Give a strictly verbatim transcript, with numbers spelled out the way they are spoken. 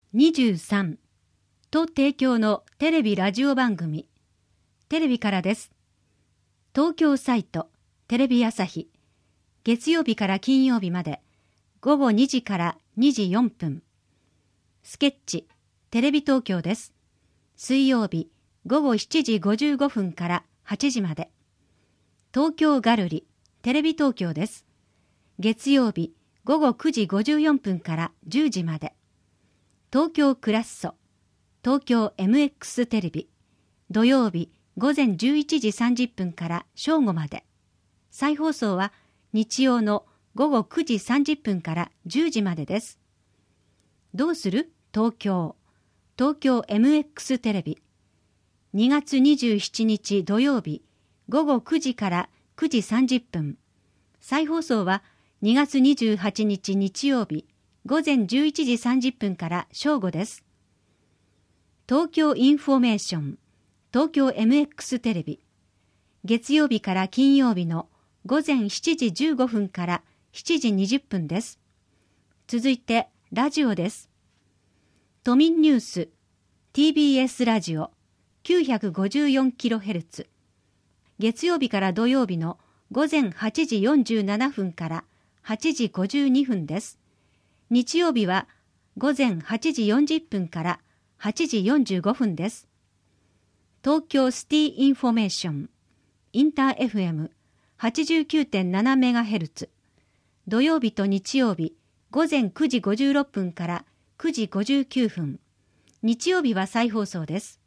にじゅうさんと提供のテレビラジオ番組、テレビからです。東京サイト、テレビ朝日、月曜日から金曜日まで、午後にじからにじよんぷん。スケッチ、テレビ東京です。水曜日、午後しちじごじゅうごふんからはちじまで。東京ガルリ、テレビ東京です。月曜日、午後くじごじゅうよんぷんからじゅうじまで。東京クラッソ、東京 エムエックス テレビ、土曜日午前じゅういちじさんじゅっぷんから正午まで。再放送は日曜の午後くじさんじゅっぷんからじゅうじまでです。どうする？東京、東京 エムエックス テレビ。にがつにじゅうしちにち土曜日、午後くじからくじさんじゅっぷん。再放送はにがつにじゅうはちにち日曜日、午前じゅういちじさんじゅっぷんから正午です。東京インフォメーション、東京 エムエックス テレビ。月曜日から金曜日の午前しちじじゅうごふんからしちじにじゅっぷんです。続いてラジオです。都民ニュース ティービーエス ラジオ きゅうひゃくごじゅうよんキロヘルツ。月曜日から土曜日の午前はちじよんじゅうななふんからはちじごじゅうにふんです。日曜日は午前はちじよんじゅっぷんからはちじよんじゅうごふんです。東京シティインフォメーション、インター エフエムはちじゅうきゅうてんななメガヘルツ。土曜日と日曜日、午前くじごじゅうろっぷんからくじごじゅうきゅうふん。日曜日は再放送です。